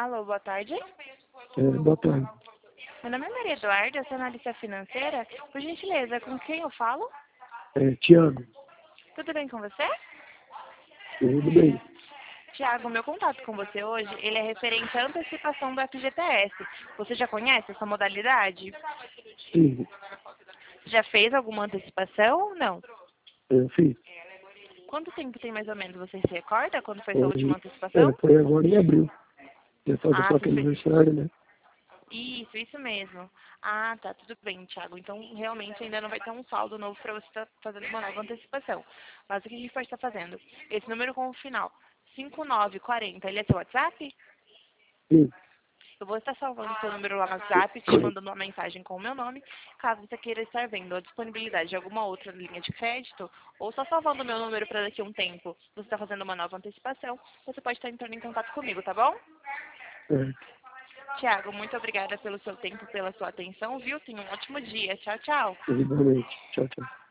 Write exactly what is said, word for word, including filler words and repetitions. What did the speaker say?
Alô, boa tarde. É, boa tarde. Meu nome é Maria Eduarda, eu sou analista financeira. Por gentileza, com quem eu falo? É, Tiago, Tudo bem com você? tudo bem? Tiago, meu contato com você hoje, ele é referente à antecipação do F G T S. Você já conhece essa modalidade? Sim, Já fez alguma antecipação ou não? eu fiz. Quanto tempo tem mais ou menos? Você se recorda quando foi sua última Foi, é, antecipação? foi agora em abril. Eu fazer Ah, só você que fez. aniversário, né? Isso, isso mesmo. Ah, tá, tudo bem, Thiago. Então, realmente ainda não vai ter um saldo novo para você estar fazendo uma nova antecipação. Mas o que a gente pode estar fazendo? Esse número com o final cinco nove quatro zero, ele é seu WhatsApp? Sim, Eu vou estar salvando seu número lá no WhatsApp, te mandando uma mensagem com o meu nome, caso você queira estar vendo a disponibilidade de alguma outra linha de crédito, ou só salvando o meu número para daqui a um tempo, você está fazendo uma nova antecipação, você pode estar entrando em contato comigo, tá bom? certo. Tiago, muito obrigada pelo seu tempo, pela sua atenção, viu? Tenha um ótimo dia. Tchau, tchau. Igualmente. Tchau, tchau.